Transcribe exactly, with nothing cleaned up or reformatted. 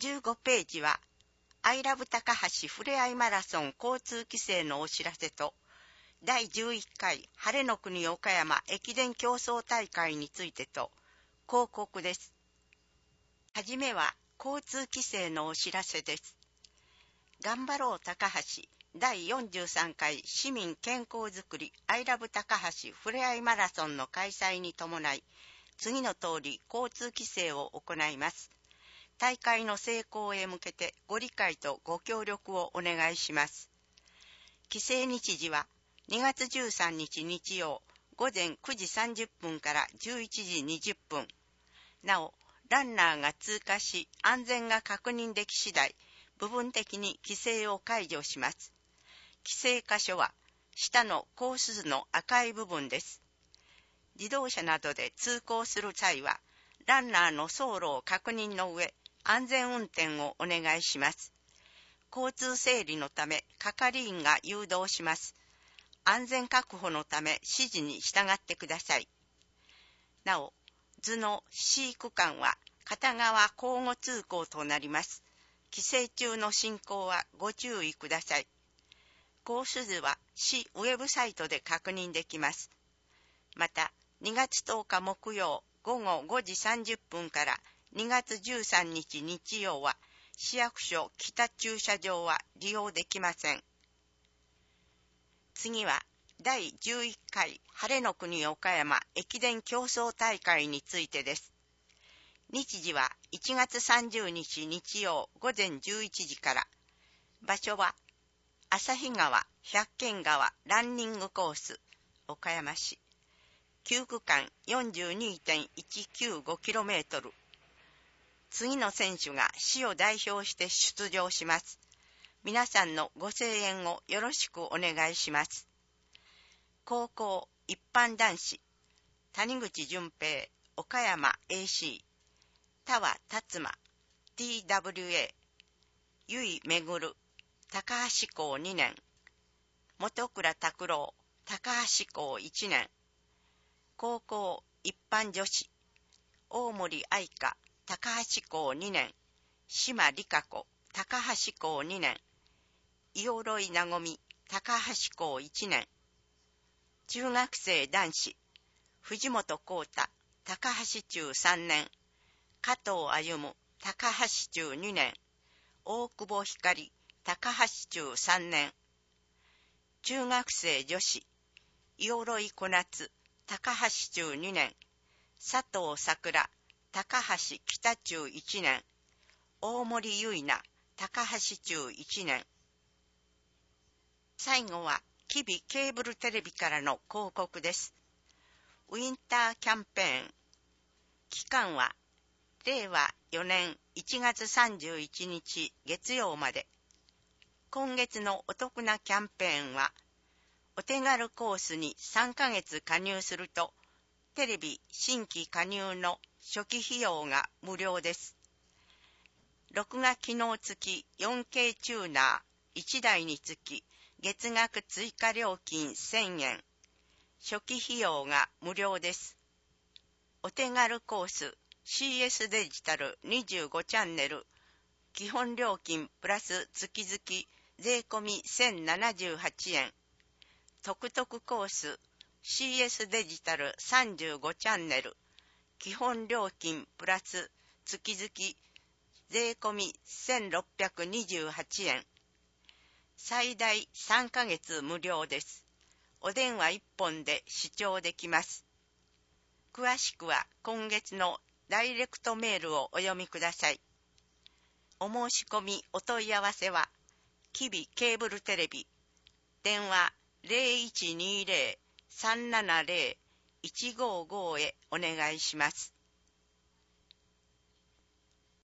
じゅうごページは、アイラブ高橋ふれあいマラソン交通規制のお知らせと、だいじゅういっかい晴れの国岡山駅伝競争大会についてと、広告です。はじめは、交通規制のお知らせです。頑張ろう高橋だいよんじゅうさんかい市民健康づくりアイラブ高橋ふれあいマラソンの開催に伴い、次の通り交通規制を行います。大会の成功へ向けてご理解とご協力をお願いします。規制日時はにがつじゅうさんにち日曜午前くじさんじゅっぷんからじゅういちじにじゅっぷん。なお、ランナーが通過し安全が確認でき次第、部分的に規制を解除します。規制箇所は下のコース図の赤い部分です。自動車などで通行する際は、ランナーの走路を確認の上、安全運転をお願いします。交通整理のため、係員が誘導します。安全確保のため、指示に従ってください。なお、図の C 区間は片側交互通行となります。規制中の進行はご注意ください。コース図は市ウェブサイトで確認できます。また、にがつとおか木曜午後ごじさんじゅっぷんからにがつじゅうさんにち日曜は市役所北駐車場は利用できません。次はだいじゅういっかい晴れの国岡山駅伝競争大会についてです。日時はいちがつさんじゅうにち日曜午前じゅういちじから。場所は旭川百軒川ランニングコース岡山市。旧区間 よんじゅうにてんいちきゅうごキロメートル。次の選手が市を代表して出場します。皆さんのご声援をよろしくお願いします。高校一般男子、谷口淳平、岡山 エーシー、田和達馬、ティーダブリューエー、由井めぐる、高橋校にねん、本倉拓郎、高橋校いちねん、高校一般女子、大森愛香、高橋校にねん、島理香子、高橋校にねん、伊予呂井なごみ、高橋校いちねん、中学生男子、藤本幸太、高橋中さんねん、加藤歩、高橋中にねん、大久保光、高橋中さんねん、中学生女子、伊予呂井小夏、高橋中にねん、佐藤桜、高橋北中いちねん、大森結菜、高橋中いちねん。最後は、吉備ケーブルテレビからの広告です。ウィンターキャンペーン。期間は、れいわよねんいちがつさんじゅういちにち月曜まで。今月のお得なキャンペーンは、お手軽コースにさんかげつ加入すると、テレビ新規加入の初期費用が無料です。録画機能付き よんケー チューナーいちだいにつき月額追加料金せんえん。初期費用が無料です。お手軽コース シーエス デジタルにじゅうごチャンネル基本料金プラス月々税込みせんななじゅうはちえん。特特コース シーエス デジタルさんじゅうごチャンネル基本料金プラス月々税込みせんろっぴゃくにじゅうはちえん。最大さんかげつ無料です。お電話いっぽんで視聴できます。詳しくは今月のダイレクトメールをお読みください。お申し込みお問い合わせは、吉備ケーブルテレビ、電話 ゼロいちにゼロ さんななゼロ いちごご へお願いします。